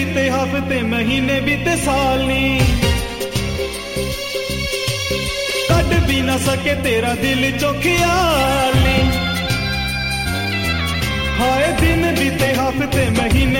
बीते हफ्ते महीने बीते साल नी, कट भी ना सके तेरा दिल चो ख्याल नी। हाय दिन बीते हफ्ते महीने